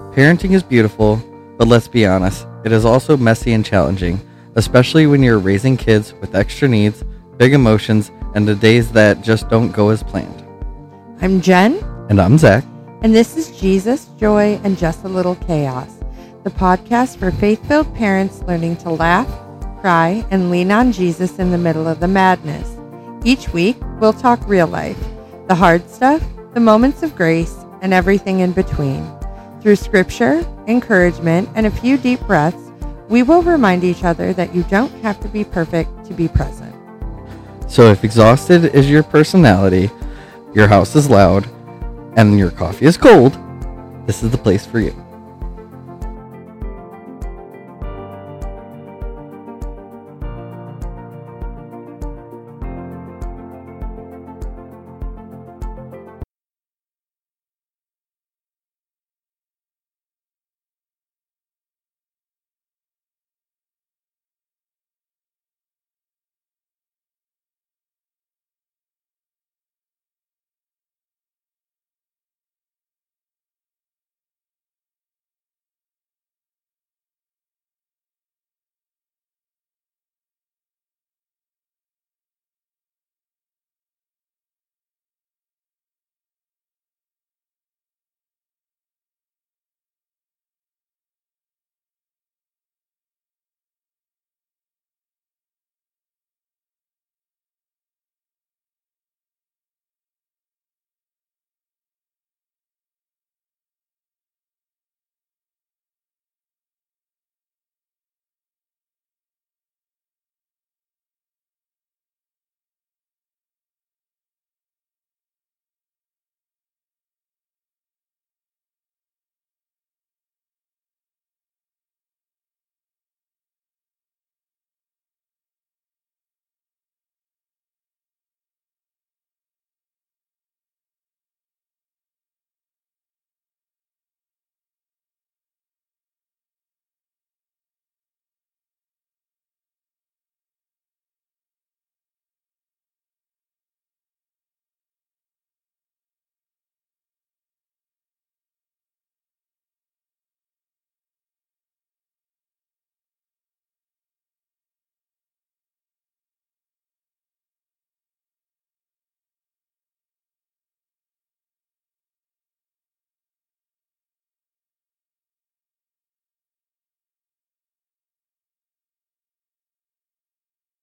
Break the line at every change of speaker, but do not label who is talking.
Parenting is beautiful, but let's be honest, it is also messy and challenging, especially when you're raising kids with extra needs, big emotions, and the days that just don't go as planned.
I'm Jen.
And I'm Zach.
And this is Jesus, Joy, and Just a Little Chaos, the podcast for faith-filled parents learning to laugh, cry, and lean on Jesus in the middle of the madness. Each week, we'll talk real life, the hard stuff, the moments of grace, and everything in between. Through scripture, encouragement, and a few deep breaths, we will remind each other that you don't have to be perfect to be present.
So if exhausted is your personality, your house is loud, and your coffee is cold, this is the place for you.